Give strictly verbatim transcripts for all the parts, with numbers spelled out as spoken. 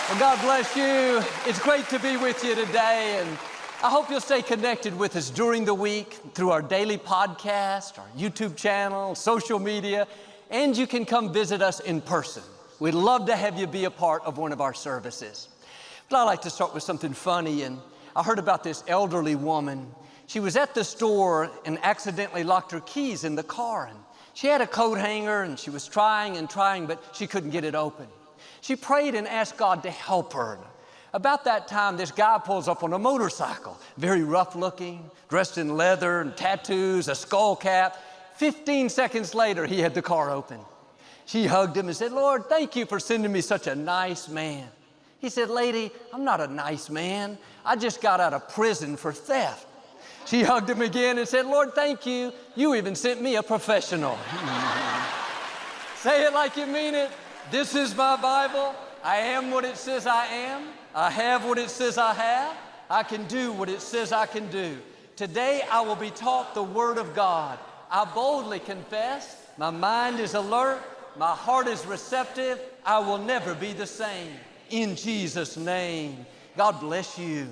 Well, God bless you. It's great to be with you today, and I hope you'll stay connected with us during the week through our daily podcast, our YouTube channel, social media, and you can come visit us in person. We'd love to have you be a part of one of our services. But I'd like to start with something funny, and I heard about this elderly woman. She was at the store and accidentally locked her keys in the car, and she had a coat hanger, and she was trying and trying, but she couldn't get it open. She prayed and asked God to help her. About that time, this guy pulls up on a motorcycle, very rough looking, dressed in leather and tattoos, a skull cap. Fifteen seconds later, he had the car open. She hugged him and said, "Lord, thank you for sending me such a nice man." He said, "Lady, I'm not a nice man. I just got out of prison for theft." She hugged him again and said, "Lord, thank you. You even sent me a professional." Say it like you mean it. This is my Bible. I am what it says I am. I have what it says I have. I can do what it says I can do. Today I will be taught the Word of God. I boldly confess. My mind is alert. My heart is receptive. I will never be the same. In Jesus' name. God bless you.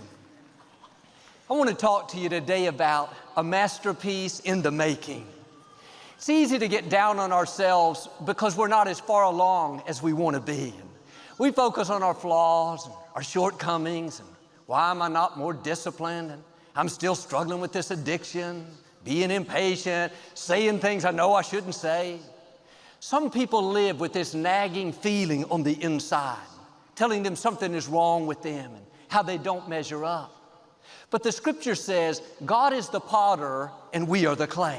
I want to talk to you today about a masterpiece in the making. It's easy to get down on ourselves because we're not as far along as we want to be. We focus on our flaws and our shortcomings and why am I not more disciplined, and I'm still struggling with this addiction, being impatient, saying things I know I shouldn't say. Some people live with this nagging feeling on the inside, telling them something is wrong with them and how they don't measure up. But the scripture says God is the potter and we are the clay.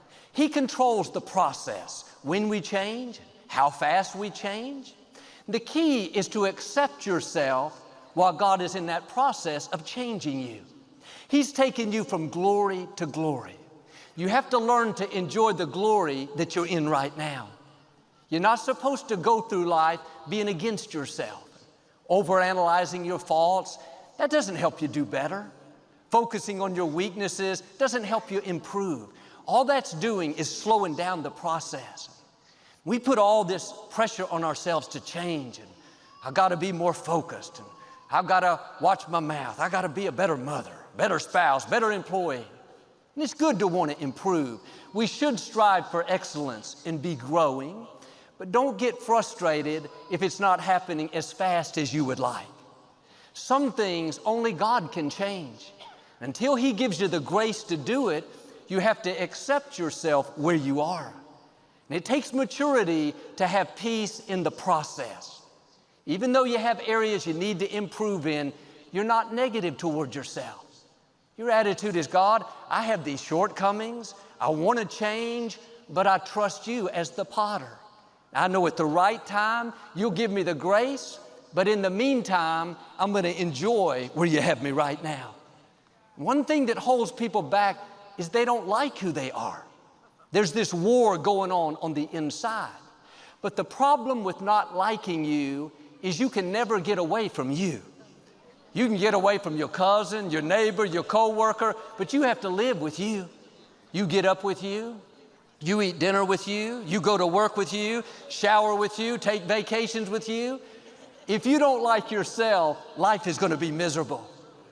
He controls the process, when we change, how fast we change. The key is to accept yourself while God is in that process of changing you. He's taking you from glory to glory. You have to learn to enjoy the glory that you're in right now. You're not supposed to go through life being against yourself, overanalyzing your faults. That doesn't help you do better. Focusing on your weaknesses doesn't help you improve. All that's doing is slowing down the process. We put all this pressure on ourselves to change, and I've got to be more focused, and I've got to watch my mouth. I've got to be a better mother, better spouse, better employee. And it's good to want to improve. We should strive for excellence and be growing, but don't get frustrated if it's not happening as fast as you would like. Some things only God can change. Until He gives you the grace to do it, you have to accept yourself where you are. And it takes maturity to have peace in the process. Even though you have areas you need to improve in, you're not negative toward yourself. Your attitude is, God, I have these shortcomings. I want to change, but I trust you as the potter. I know at the right time, you'll give me the grace, but in the meantime, I'm going to enjoy where you have me right now. One thing that holds people back is they don't like who they are. There's this war going on on the inside. But the problem with not liking you is you can never get away from you. You can get away from your cousin, your neighbor, your coworker, but you have to live with you. You get up with you. You eat dinner with you. You go to work with you, shower with you, take vacations with you. If you don't like yourself, life is going to be miserable.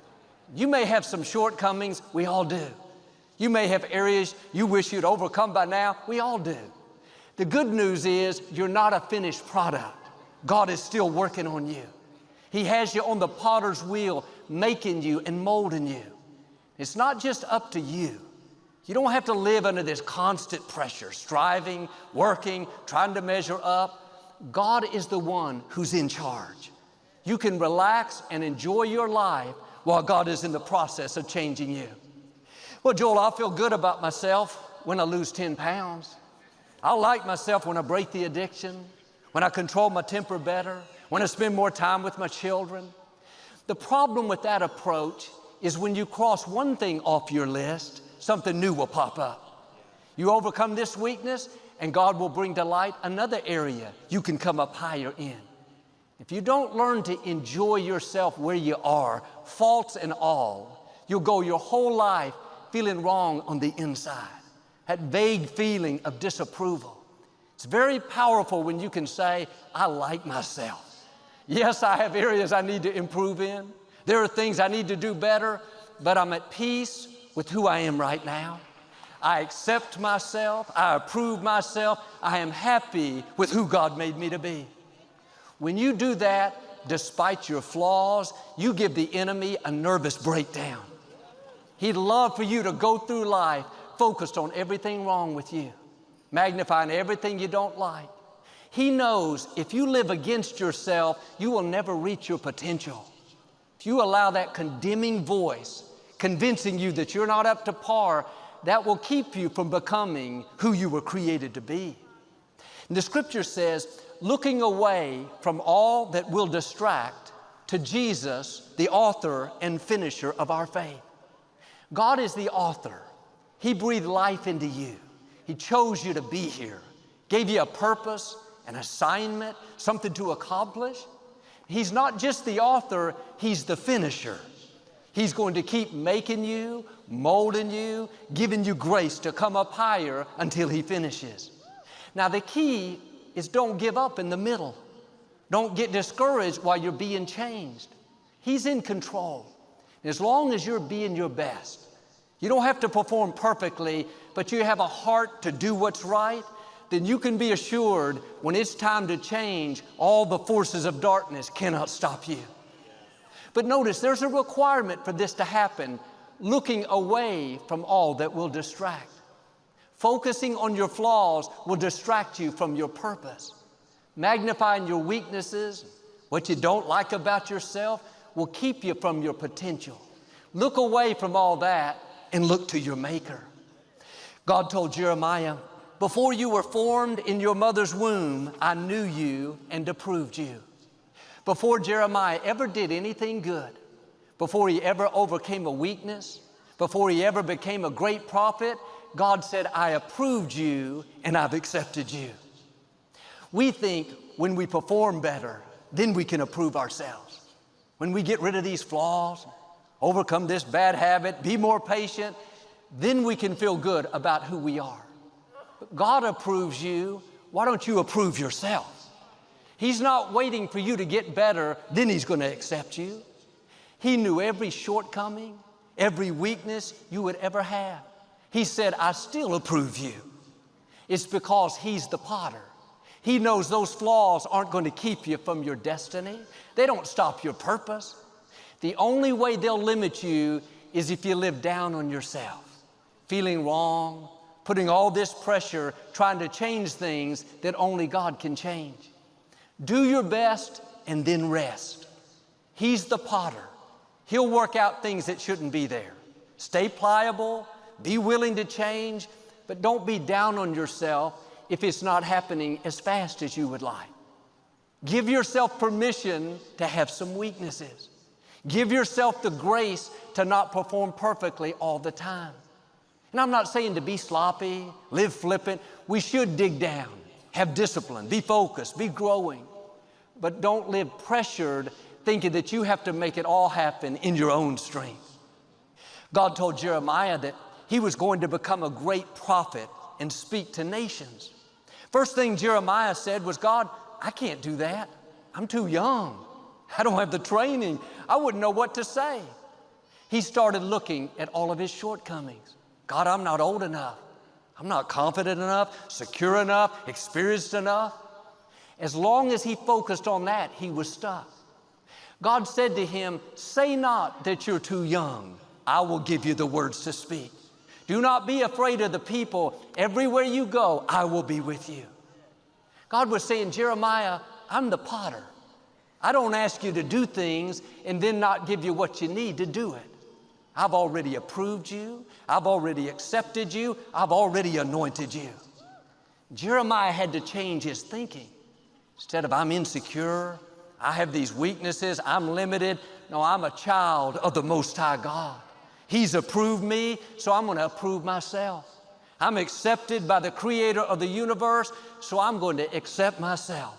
You may have some shortcomings. We all do. You may have areas you wish you'd overcome by now. We all do. The good news is you're not a finished product. God is still working on you. He has you on the potter's wheel, making you and molding you. It's not just up to you. You don't have to live under this constant pressure, striving, working, trying to measure up. God is the one who's in charge. You can relax and enjoy your life while God is in the process of changing you. Well, Joel, I feel good about myself when I lose ten pounds. I like myself when I break the addiction, when I control my temper better, when I spend more time with my children. The problem with that approach is when you cross one thing off your list, something new will pop up. You overcome this weakness, and God will bring to light another area you can come up higher in. If you don't learn to enjoy yourself where you are, faults and all, you'll go your whole life feeling wrong on the inside, that vague feeling of disapproval. It's very powerful when you can say, I like myself. Yes, I have areas I need to improve in. There are things I need to do better, but I'm at peace with who I am right now. I accept myself. I approve myself. I am happy with who God made me to be. When you do that, despite your flaws, you give the enemy a nervous breakdown. He'd love for you to go through life focused on everything wrong with you, magnifying everything you don't like. He knows if you live against yourself, you will never reach your potential. If you allow that condemning voice convincing you that you're not up to par, that will keep you from becoming who you were created to be. And the scripture says, looking away from all that will distract to Jesus, the author and finisher of our faith. God is the author. He breathed life into you. He chose you to be here, gave you a purpose, an assignment, something to accomplish. He's not just the author, He's the finisher. He's going to keep making you, molding you, giving you grace to come up higher until He finishes. Now the key is don't give up in the middle. Don't get discouraged while you're being changed. He's in control. As long as you're being your best, you don't have to perform perfectly, but you have a heart to do what's right, then you can be assured when it's time to change, all the forces of darkness cannot stop you. But notice there's a requirement for this to happen, looking away from all that will distract. Focusing on your flaws will distract you from your purpose. Magnifying your weaknesses, what you don't like about yourself, will keep you from your potential. Look away from all that and look to your Maker. God told Jeremiah, before you were formed in your mother's womb, I knew you and approved you. Before Jeremiah ever did anything good, before he ever overcame a weakness, before he ever became a great prophet, God said, I approved you and I've accepted you. We think when we perform better, then we can approve ourselves. When we get rid of these flaws, overcome this bad habit, be more patient, then we can feel good about who we are. But God approves you. Why don't you approve yourself? He's not waiting for you to get better, then He's going to accept you. He knew every shortcoming, every weakness you would ever have. He said, I still approve you. It's because He's the potter. He knows those flaws aren't going to keep you from your destiny. They don't stop your purpose. The only way they'll limit you is if you live down on yourself, feeling wrong, putting all this pressure, trying to change things that only God can change. Do your best and then rest. He's the potter. He'll work out things that shouldn't be there. Stay pliable, be willing to change, but don't be down on yourself if it's not happening as fast as you would like. Give yourself permission to have some weaknesses. Give yourself the grace to not perform perfectly all the time. And I'm not saying to be sloppy, live flippant. We should dig down, have discipline, be focused, be growing. But don't live pressured thinking that you have to make it all happen in your own strength. God told Jeremiah that he was going to become a great prophet and speak to nations. First thing Jeremiah said was, God, I can't do that. I'm too young. I don't have the training. I wouldn't know what to say. He started looking at all of his shortcomings. God, I'm not old enough. I'm not confident enough, secure enough, experienced enough. As long as he focused on that, he was stuck. God said to him, say not that you're too young. I will give you the words to speak. Do not be afraid of the people. Everywhere you go, I will be with you. God was saying, Jeremiah, I'm the potter. I don't ask you to do things and then not give you what you need to do it. I've already approved you. I've already accepted you. I've already anointed you. Jeremiah had to change his thinking. Instead of I'm insecure, I have these weaknesses, I'm limited. No, I'm a child of the Most High God. He's approved me, so I'm going to approve myself. I'm accepted by the Creator of the universe, so I'm going to accept myself.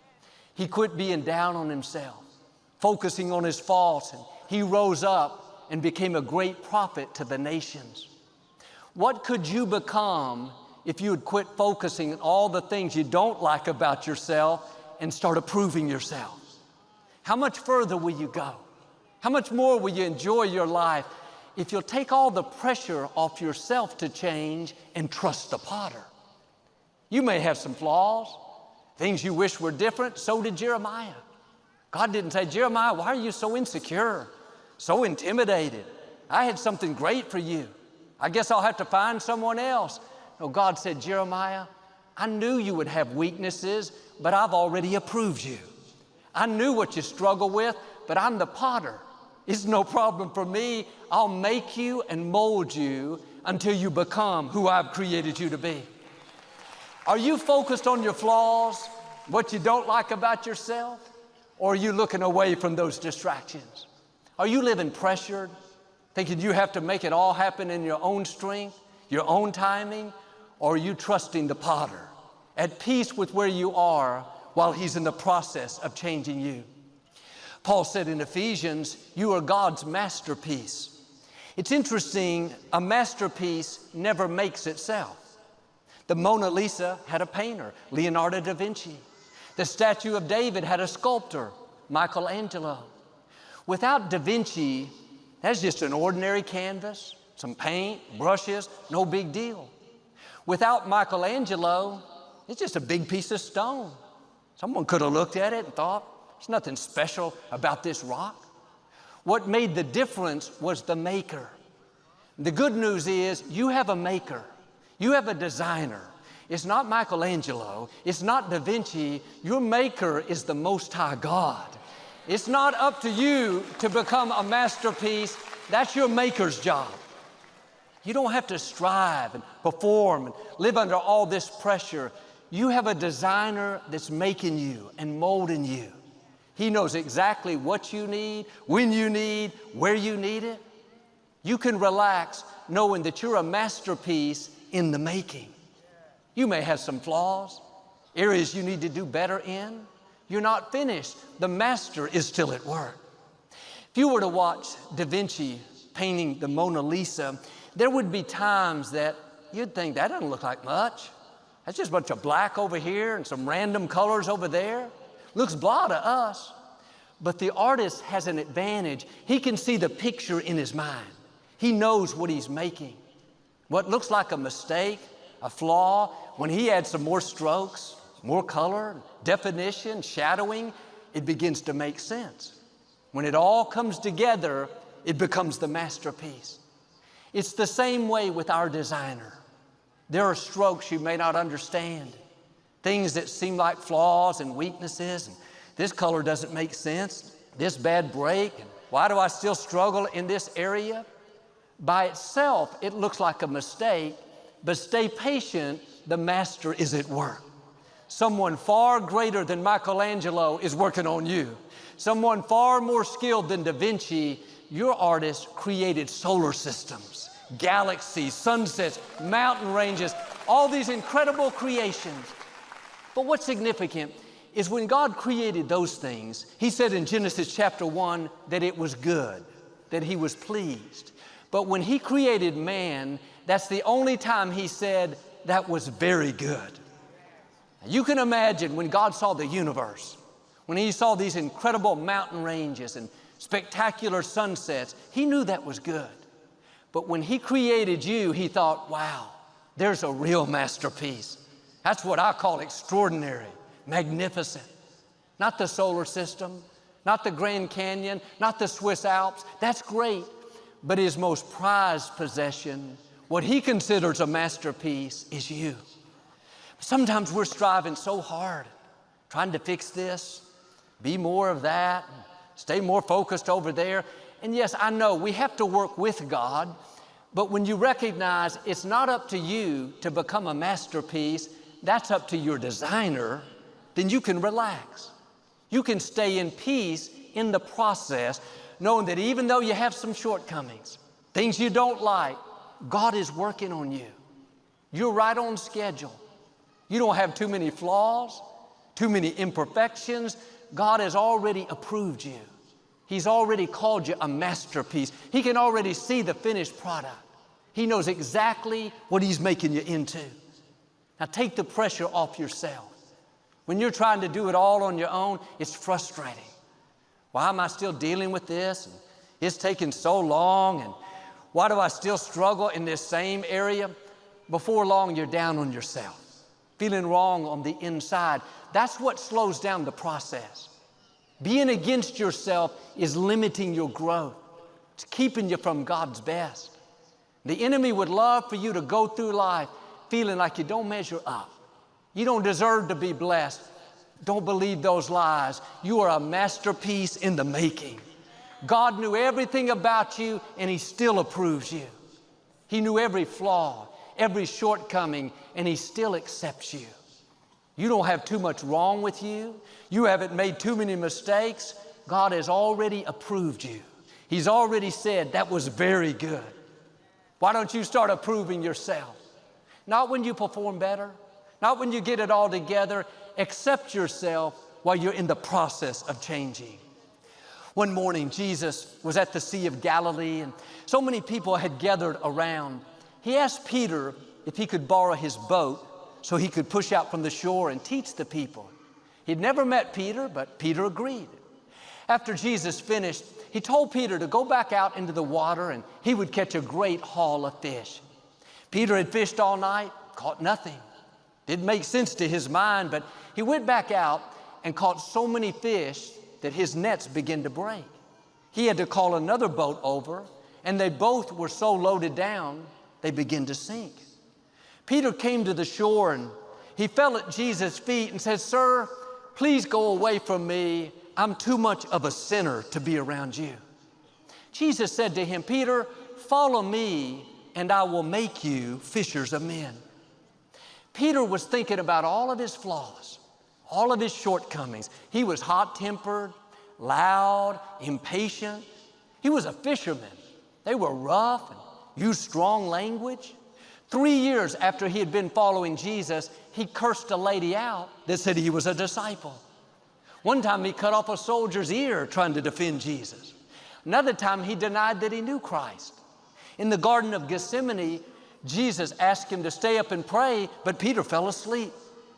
He quit being down on himself, focusing on his faults, and he rose up and became a great prophet to the nations. What could you become if you would quit focusing on all the things you don't like about yourself and start approving yourself? How much further will you go? How much more will you enjoy your life if you'll take all the pressure off yourself to change and trust the potter? You may have some flaws, things you wish were different. So did Jeremiah. God didn't say, Jeremiah, why are you so insecure, so intimidated? I had something great for you. I guess I'll have to find someone else. No, God said, Jeremiah, I knew you would have weaknesses, but I've already approved you. I knew what you struggle with, but I'm the potter. It's no problem for me. I'll make you and mold you until you become who I've created you to be. Are you focused on your flaws, what you don't like about yourself, or are you looking away from those distractions? Are you living pressured, thinking you have to make it all happen in your own strength, your own timing, or are you trusting the potter, at peace with where you are while he's in the process of changing you? Paul said in Ephesians, you are God's masterpiece. It's interesting, a masterpiece never makes itself. The Mona Lisa had a painter, Leonardo da Vinci. The statue of David had a sculptor, Michelangelo. Without Da Vinci, that's just an ordinary canvas, some paint, brushes, no big deal. Without Michelangelo, it's just a big piece of stone. Someone could have looked at it and thought, there's nothing special about this rock. What made the difference was the maker. The good news is you have a maker. You have a designer. It's not Michelangelo. It's not Da Vinci. Your maker is the Most High God. It's not up to you to become a masterpiece. That's your maker's job. You don't have to strive and perform and live under all this pressure. You have a designer that's making you and molding you. He knows exactly what you need, when you need, where you need it. You can relax knowing that you're a masterpiece in the making. You may have some flaws, areas you need to do better in. You're not finished. The master is still at work. If you were to watch Da Vinci painting the Mona Lisa, there would be times that you'd think, that doesn't look like much. That's just a bunch of black over here and some random colors over there. Looks blah to us. But the artist has an advantage. He can see the picture in his mind. He knows what he's making. What looks like a mistake, a flaw, when he adds some more strokes, more color, definition, shadowing, it begins to make sense. When it all comes together, it becomes the masterpiece. It's the same way with our designer. There are strokes you may not understand, things that seem like flaws and weaknesses, and this color doesn't make sense, this bad break, and why do I still struggle in this area? By itself, it looks like a mistake, but stay patient, the master is at work. Someone far greater than Michelangelo is working on you. Someone far more skilled than Da Vinci, your artist created solar systems, galaxies, sunsets, mountain ranges, all these incredible creations. But what's significant is when God created those things, He said in Genesis chapter one that it was good, that He was pleased. But when He created man, that's the only time He said that was very good. You can imagine when God saw the universe, when He saw these incredible mountain ranges and spectacular sunsets, He knew that was good. But when He created you, He thought, wow, there's a real masterpiece. That's what I call extraordinary, magnificent. Not the solar system, not the Grand Canyon, not the Swiss Alps. That's great. But His most prized possession, what He considers a masterpiece, is you. Sometimes we're striving so hard, trying to fix this, be more of that, stay more focused over there. And yes, I know we have to work with God, but when you recognize it's not up to you to become a masterpiece, that's up to your designer, then you can relax. You can stay in peace in the process, knowing that even though you have some shortcomings, things you don't like, God is working on you. You're right on schedule. You don't have too many flaws, too many imperfections. God has already approved you. He's already called you a masterpiece. He can already see the finished product. He knows exactly what He's making you into. Now take the pressure off yourself. When you're trying to do it all on your own, it's frustrating. Why am I still dealing with this? And it's taking so long, and why do I still struggle in this same area? Before long, you're down on yourself, feeling wrong on the inside. That's what slows down the process. Being against yourself is limiting your growth. It's keeping you from God's best. The enemy would love for you to go through life feeling like you don't measure up. You don't deserve to be blessed. Don't believe those lies. You are a masterpiece in the making. God knew everything about you, and He still approves you. He knew every flaw, every shortcoming, and He still accepts you. You don't have too much wrong with you. You haven't made too many mistakes. God has already approved you. He's already said, that was very good. Why don't you start approving yourself? Not when you perform better, not when you get it all together. Accept yourself while you're in the process of changing. One morning, Jesus was at the Sea of Galilee, and so many people had gathered around. He asked Peter if he could borrow his boat so he could push out from the shore and teach the people. He'd never met Peter, but Peter agreed. After Jesus finished, he told Peter to go back out into the water and he would catch a great haul of fish. Peter had fished all night, caught nothing. Didn't make sense to his mind, but he went back out and caught so many fish that his nets began to break. He had to call another boat over, and they both were so loaded down, they began to sink. Peter came to the shore and he fell at Jesus' feet and said, "Sir, please go away from me. I'm too much of a sinner to be around you." Jesus said to him, "Peter, follow me and I will make you fishers of men." Peter was thinking about all of his flaws, all of his shortcomings. He was hot-tempered, loud, impatient. He was a fisherman. They were rough and used strong language. Three years after he had been following Jesus, he cursed a lady out that said he was a disciple. One time he cut off a soldier's ear trying to defend Jesus. Another time he denied that he knew Christ. In the Garden of Gethsemane, Jesus asked him to stay up and pray, but Peter fell asleep.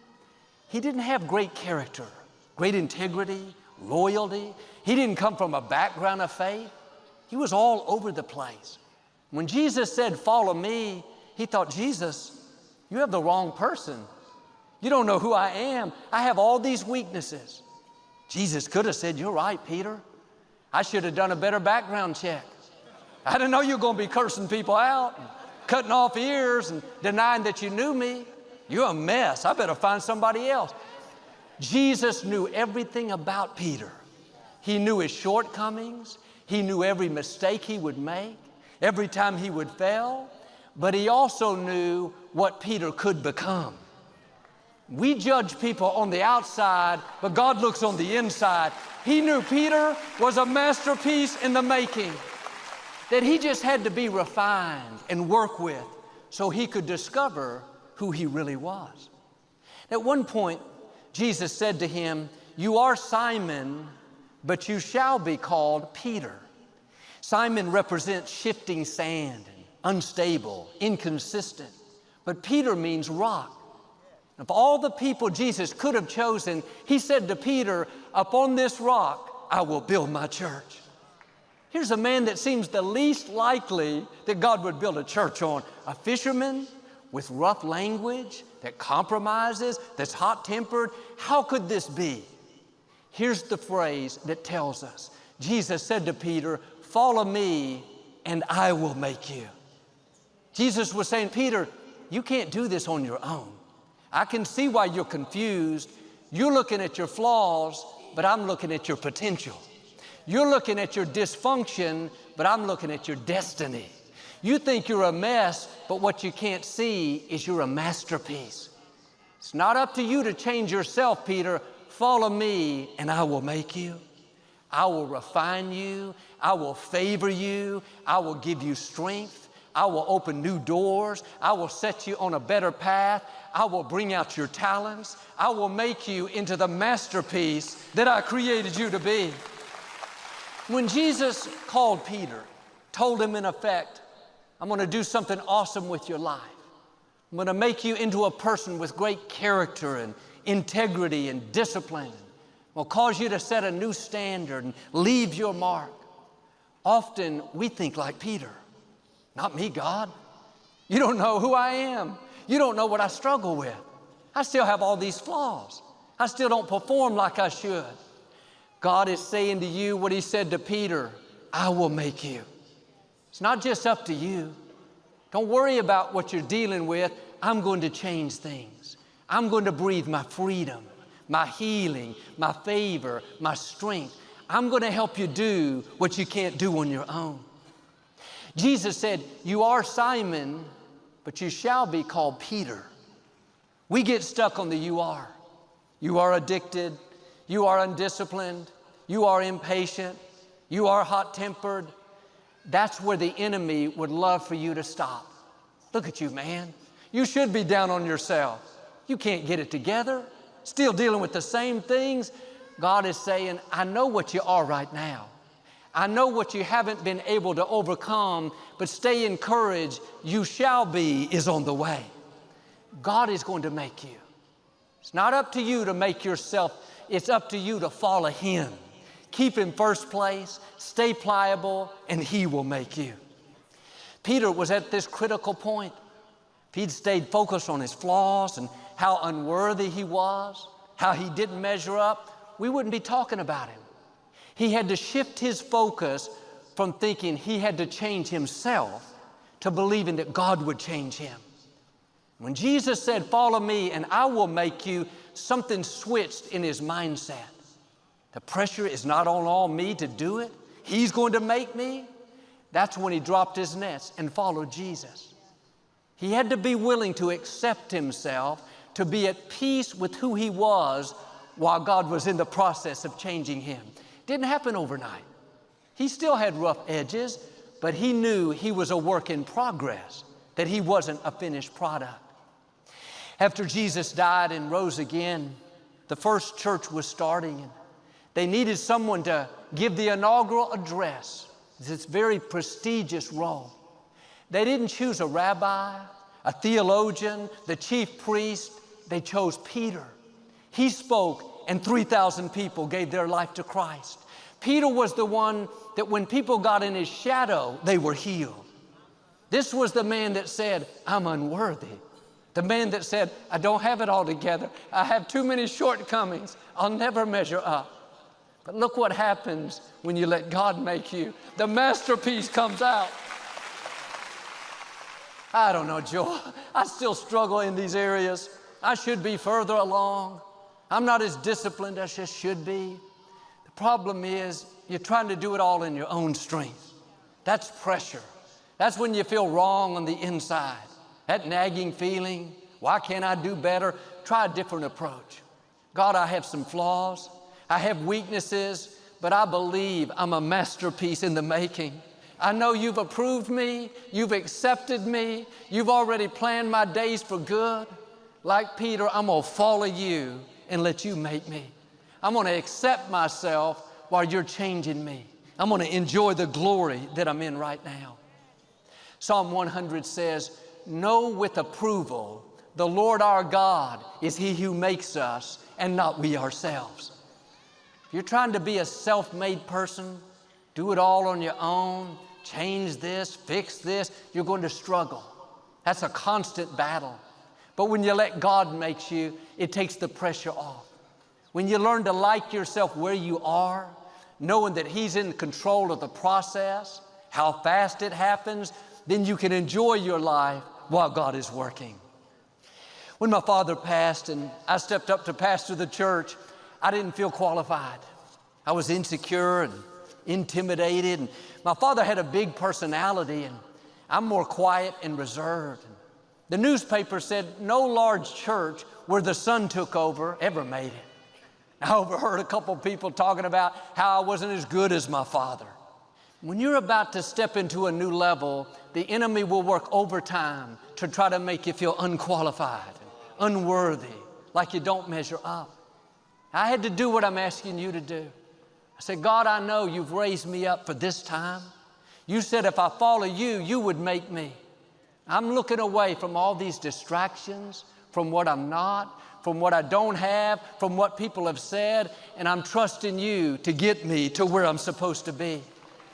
He didn't have great character, great integrity, loyalty. He didn't come from a background of faith. He was all over the place. When Jesus said, "Follow me," he thought, "Jesus, you have the wrong person. You don't know who I am. I have all these weaknesses." Jesus could have said, "You're right, Peter. I should have done a better background check. I didn't know you were going to be cursing people out, and cutting off ears and denying that you knew me. You're a mess. I better find somebody else." Jesus knew everything about Peter. He knew his shortcomings. He knew every mistake he would make, every time he would fail, but he also knew what Peter could become. We judge people on the outside, but God looks on the inside. He knew Peter was a masterpiece in the making, that he just had to be refined and work with so he could discover who he really was. At one point, Jesus said to him, "You are Simon, but you shall be called Peter." Simon represents shifting sand, and unstable, inconsistent, but Peter means rock. Of all the people Jesus could have chosen, he said to Peter, "Upon this rock I will build my church." Here's a man that seems the least likely that God would build a church on. A fisherman with rough language, that compromises, that's hot-tempered. How could this be? Here's the phrase that tells us. Jesus said to Peter, "Follow me and I will make you." Jesus was saying, "Peter, you can't do this on your own. I can see why you're confused. You're looking at your flaws, but I'm looking at your potential. You're looking at your dysfunction, but I'm looking at your destiny. You think you're a mess, but what you can't see is you're a masterpiece. It's not up to you to change yourself, Peter. Follow me and I will make you. I will refine you. I will favor you. I will give you strength. I will open new doors. I will set you on a better path. I will bring out your talents. I will make you into the masterpiece that I created you to be." When Jesus called Peter, told him in effect, "I'm going to do something awesome with your life. I'm going to make you into a person with great character and integrity and discipline, will cause you to set a new standard and leave your mark. Often we think like Peter. Not me, God. You don't know who I am. You don't know what I struggle with. I still have all these flaws. I still don't perform like I should. God is saying to you what He said to Peter, I will make you. It's not just up to you. Don't worry about what you're dealing with. I'm going to change things. I'm going to breathe my freedom, my healing, my favor, my strength. I'm going to help you do what you can't do on your own. Jesus said, you are Simon, but you shall be called Peter. We get stuck on the you are. You are addicted. You are undisciplined. You are impatient. You are hot-tempered. That's where the enemy would love for you to stop. Look at you, man. You should be down on yourself. You can't get it together. Still dealing with the same things. God is saying, I know what you are right now. I know what you haven't been able to overcome, but stay encouraged. You shall be is on the way. God is going to make you. It's not up to you to make yourself. It's up to you to follow Him. Keep in first place, stay pliable, and He will make you. Peter was at this critical point. If he'd stayed focused on his flaws and how unworthy he was, how he didn't measure up, we wouldn't be talking about him. He had to shift his focus from thinking he had to change himself to believing that God would change him. When Jesus said, follow me and I will make you, something switched in his mindset. The pressure is not on all me to do it. He's going to make me. That's when he dropped his nets and followed Jesus. He had to be willing to accept himself, to be at peace with who he was while God was in the process of changing him. It didn't happen overnight. He still had rough edges, but he knew he was a work in progress, that he wasn't a finished product. After Jesus died and rose again, the first church was starting. They needed someone to give the inaugural address, this very prestigious role. They didn't choose a rabbi, a theologian, the chief priest. They chose Peter. He spoke, and three thousand people gave their life to Christ. Peter was the one that when people got in his shadow, they were healed. This was the man that said, I'm unworthy. The man that said, I don't have it all together. I have too many shortcomings. I'll never measure up. But look what happens when you let God make you. The masterpiece comes out. I don't know, Joel. I still struggle in these areas. I should be further along. I'm not as disciplined as I should be. The problem is you're trying to do it all in your own strength. That's pressure. That's when you feel wrong on the inside. That nagging feeling, why can't I do better? Try a different approach. God, I have some flaws. I have weaknesses, but I believe I'm a masterpiece in the making. I know you've approved me. You've accepted me. You've already planned my days for good. Like Peter, I'm going to follow you and let you make me. I'm going to accept myself while you're changing me. I'm going to enjoy the glory that I'm in right now. Psalm one hundred says, know with approval, the Lord our God is He who makes us and not we ourselves. If you're trying to be a self-made person, do it all on your own, change this, fix this, you're going to struggle. That's a constant battle. But when you let God make you, it takes the pressure off. When you learn to like yourself where you are, knowing that He's in control of the process, how fast it happens, then you can enjoy your life while God is working. When my father passed and I stepped up to pastor the church, I didn't feel qualified. I was insecure and intimidated. And my father had a big personality, and I'm more quiet and reserved. The newspaper said no large church where the son took over ever made it. I overheard a couple people talking about how I wasn't as good as my father. When you're about to step into a new level, the enemy will work overtime to try to make you feel unqualified, unworthy, like you don't measure up. I had to do what I'm asking you to do. I said, God, I know you've raised me up for this time. You said if I follow you, you would make me. I'm looking away from all these distractions, from what I'm not, from what I don't have, from what people have said, and I'm trusting you to get me to where I'm supposed to be.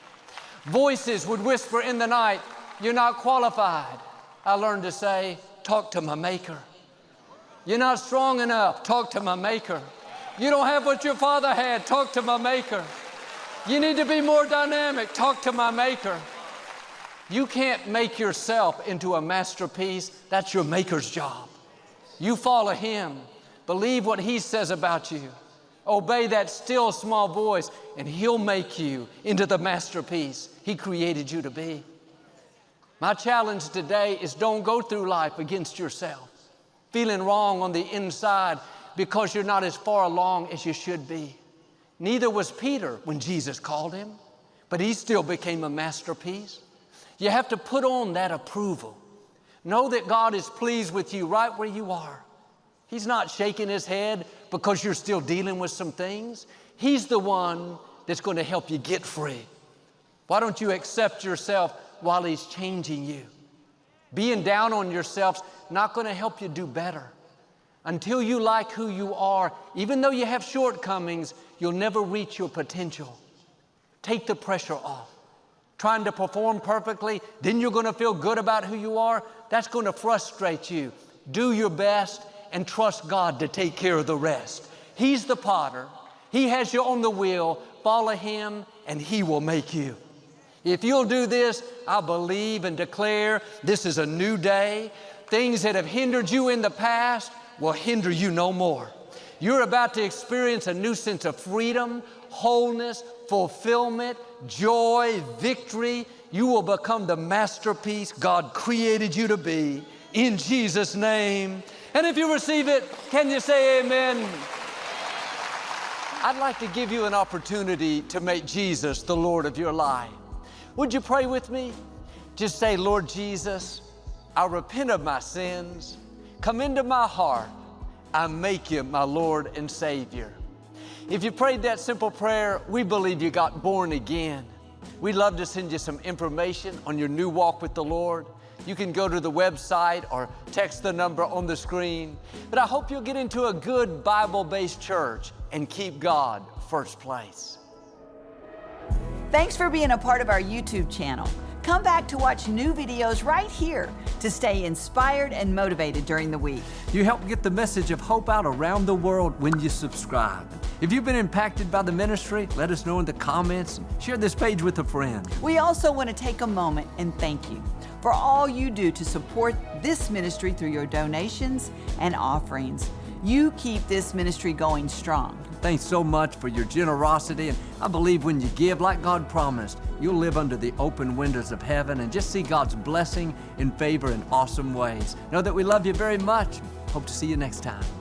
Voices would whisper in the night, you're not qualified. I learned to say, talk to my Maker. You're not strong enough, talk to my Maker. You don't have what your father had, talk to my Maker. You need to be more dynamic, talk to my Maker. You can't make yourself into a masterpiece. That's your Maker's job. You follow Him. Believe what He says about you. Obey that still small voice, and He'll make you into the masterpiece He created you to be. My challenge today is don't go through life against yourself, feeling wrong on the inside because you're not as far along as you should be. Neither was Peter when Jesus called him, but he still became a masterpiece. You have to put on that approval. Know that God is pleased with you right where you are. He's not shaking His head because you're still dealing with some things. He's the one that's going to help you get free. Why don't you accept yourself while He's changing you? Being down on yourself's not going to help you do better. Until you like who you are, even though you have shortcomings, you'll never reach your potential. Take the pressure off. Trying to perform perfectly, then you're going to feel good about who you are. That's going to frustrate you. Do your best and trust God to take care of the rest. He's the potter. He has you on the wheel. Follow Him and He will make you. If you'll do this, I believe and declare this is a new day. Things that have hindered you in the past will hinder you no more. You're about to experience a new sense of freedom, wholeness, fulfillment, joy, victory. You will become the masterpiece God created you to be in Jesus' name. And if you receive it, can you say amen? I'd like to give you an opportunity to make Jesus the Lord of your life. Would you pray with me? Just say, Lord Jesus, I repent of my sins. Come into my heart. I make You my Lord and Savior. If you prayed that simple prayer, we believe you got born again. We'd love to send you some information on your new walk with the Lord. You can go to the website or text the number on the screen. But I hope you'll get into a good Bible-based church and keep God first place. Thanks for being a part of our YouTube channel. Come back to watch new videos right here to stay inspired and motivated during the week. You help get the message of hope out around the world when you subscribe. If you've been impacted by the ministry, let us know in the comments and share this page with a friend. We also want to take a moment and thank you for all you do to support this ministry through your donations and offerings. You keep this ministry going strong. Thanks so much for your generosity, and I believe when you give like God promised, you'll live under the open windows of heaven and just see God's blessing and favor in awesome ways. Know that we love you very much. Hope to see you next time.